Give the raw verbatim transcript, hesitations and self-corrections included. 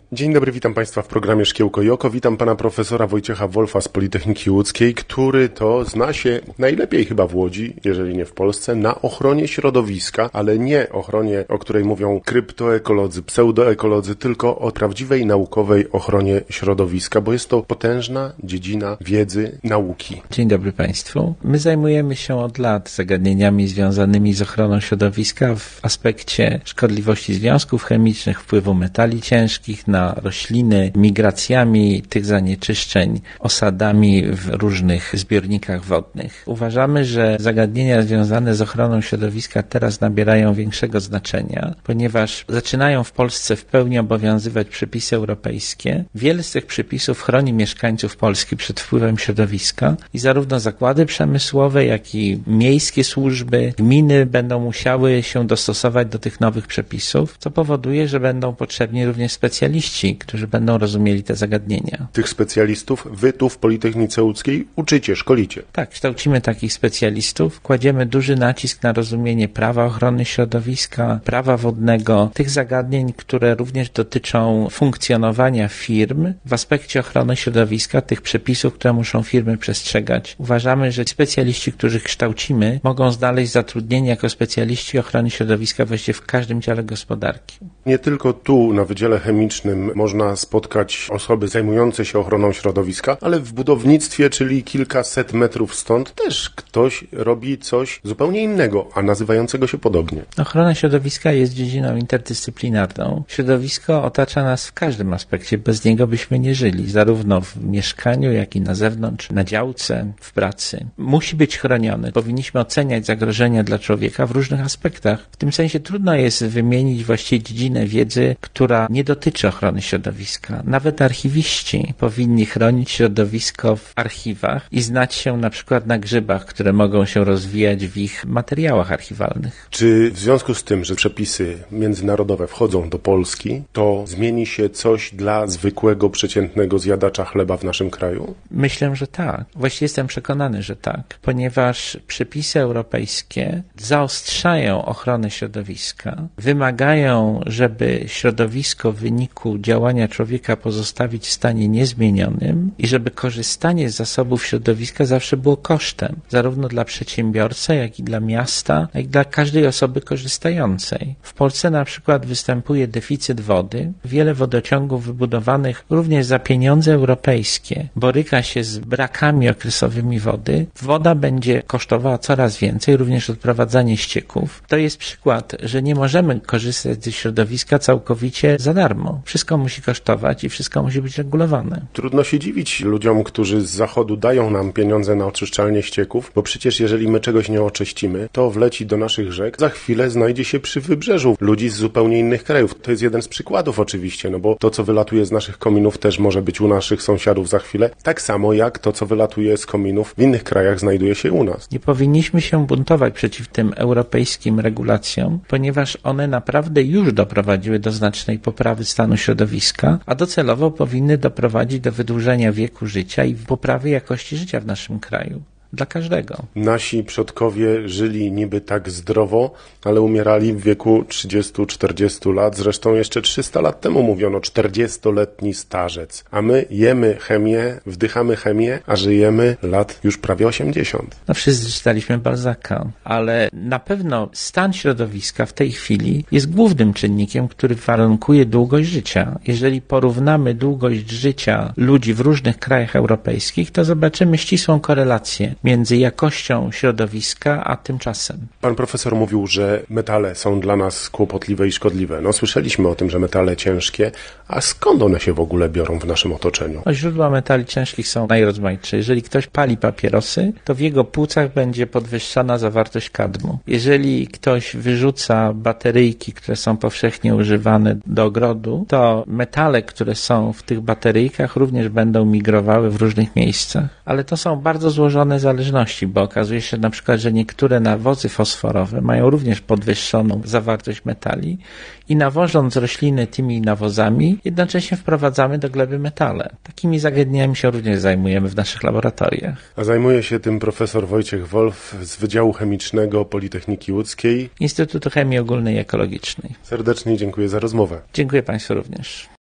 Dzień dobry, witam Państwa w programie Szkiełko i Oko. Witam Pana Profesora Wojciecha Wolfa z Politechniki Łódzkiej, który to zna się najlepiej chyba w Łodzi, jeżeli nie w Polsce, na ochronie środowiska, ale nie ochronie, o której mówią kryptoekolodzy, pseudoekolodzy, tylko o prawdziwej naukowej ochronie środowiska, bo jest to potężna dziedzina wiedzy, nauki. Dzień dobry Państwu. My zajmujemy się od lat zagadnieniami związanymi z ochroną środowiska w aspekcie szkodliwości związków chemicznych, wpływu metali ciężkich na rośliny, migracjami tych zanieczyszczeń, osadami w różnych zbiornikach wodnych. Uważamy, że zagadnienia związane z ochroną środowiska teraz nabierają większego znaczenia, ponieważ zaczynają w Polsce w pełni obowiązywać przepisy europejskie. Wiele z tych przepisów chroni mieszkańców Polski przed wpływem środowiska i zarówno zakłady przemysłowe, jak i miejskie służby, gminy będą musiały się dostosować do tych nowych przepisów, co powoduje, że będą potrzebni również specjaliści, którzy będą rozumieli te zagadnienia. Tych specjalistów wy tu w Politechnice Łódzkiej uczycie, szkolicie. Tak, kształcimy takich specjalistów, kładziemy duży nacisk na rozumienie prawa ochrony środowiska, prawa wodnego, tych zagadnień, które również dotyczą funkcjonowania firm w aspekcie ochrony środowiska, tych przepisów, które muszą firmy przestrzegać. Uważamy, że specjaliści, których kształcimy, mogą znaleźć zatrudnienie jako specjaliści ochrony środowiska właściwie w każdym dziale gospodarki. Nie tylko tu na Wydziale Chemicznym można spotkać osoby zajmujące się ochroną środowiska, ale w budownictwie, czyli kilkaset metrów stąd, też ktoś robi coś zupełnie innego, a nazywającego się podobnie. Ochrona środowiska jest dziedziną interdyscyplinarną. Środowisko otacza nas w każdym aspekcie, bez niego byśmy nie żyli, zarówno w mieszkaniu, jak i na zewnątrz, na działce, w pracy. Musi być chroniony. Powinniśmy oceniać zagrożenia dla człowieka w różnych aspektach. W tym sensie trudno jest wymienić właściwie dziedzinę wiedzy, która nie dotyczy ochrony środowiska. Nawet archiwiści powinni chronić środowisko w archiwach i znać się na przykład na grzybach, które mogą się rozwijać w ich materiałach archiwalnych. Czy w związku z tym, że przepisy międzynarodowe wchodzą do Polski, to zmieni się coś dla zwykłego, przeciętnego zjadacza chleba w naszym kraju? Myślę, że tak. Właściwie jestem przekonany, że tak, ponieważ przepisy europejskie zaostrzają ochronę środowiska, wymagają, żeby środowisko w wyniku działania człowieka pozostawić w stanie niezmienionym i żeby korzystanie z zasobów środowiska zawsze było kosztem, zarówno dla przedsiębiorcy, jak i dla miasta, jak i dla każdej osoby korzystającej. W Polsce na przykład występuje deficyt wody. Wiele wodociągów wybudowanych również za pieniądze europejskie boryka się z brakami okresowymi wody. Woda będzie kosztowała coraz więcej, również odprowadzanie ścieków. To jest przykład, że nie możemy korzystać ze środowiska całkowicie za darmo. Wszystko musi kosztować i wszystko musi być regulowane. Trudno się dziwić ludziom, którzy z zachodu dają nam pieniądze na oczyszczalnie ścieków, bo przecież jeżeli my czegoś nie oczyścimy, to wleci do naszych rzek, za chwilę znajdzie się przy wybrzeżu ludzi z zupełnie innych krajów. To jest jeden z przykładów oczywiście, no bo to, co wylatuje z naszych kominów, też może być u naszych sąsiadów za chwilę, tak samo jak to, co wylatuje z kominów w innych krajach, znajduje się u nas. Nie powinniśmy się buntować przeciw tym europejskim regulacjom, ponieważ one naprawdę już doprowadziły do znacznej poprawy stanu środowiska, a docelowo powinny doprowadzić do wydłużenia wieku życia i poprawy jakości życia w naszym kraju. Dla każdego. Nasi przodkowie żyli niby tak zdrowo, ale umierali w wieku trzydziestu czterdziestu lat. Zresztą jeszcze trzysta lat temu mówiono czterdziestoletni starzec. A my jemy chemię, wdychamy chemię, a żyjemy lat już prawie osiemdziesiąt. No wszyscy czytaliśmy Balzaca, ale na pewno stan środowiska w tej chwili jest głównym czynnikiem, który warunkuje długość życia. Jeżeli porównamy długość życia ludzi w różnych krajach europejskich, to zobaczymy ścisłą korelację między jakością środowiska a tymczasem. Pan profesor mówił, że metale są dla nas kłopotliwe i szkodliwe. No słyszeliśmy o tym, że metale ciężkie, a skąd one się w ogóle biorą w naszym otoczeniu? No, źródła metali ciężkich są najrozmaitsze. Jeżeli ktoś pali papierosy, to w jego płucach będzie podwyższana zawartość kadmu. Jeżeli ktoś wyrzuca bateryjki, które są powszechnie używane do ogrodu, to metale, które są w tych bateryjkach, również będą migrowały w różnych miejscach. Ale to są bardzo złożone zależności, bo okazuje się na przykład, że niektóre nawozy fosforowe mają również podwyższoną zawartość metali i nawożąc rośliny tymi nawozami, jednocześnie wprowadzamy do gleby metale. Takimi zagadnieniami się również zajmujemy w naszych laboratoriach. A zajmuje się tym profesor Wojciech Wolf z Wydziału Chemicznego Politechniki Łódzkiej, Instytutu Chemii Ogólnej i Ekologicznej. Serdecznie dziękuję za rozmowę. Dziękuję Państwu również.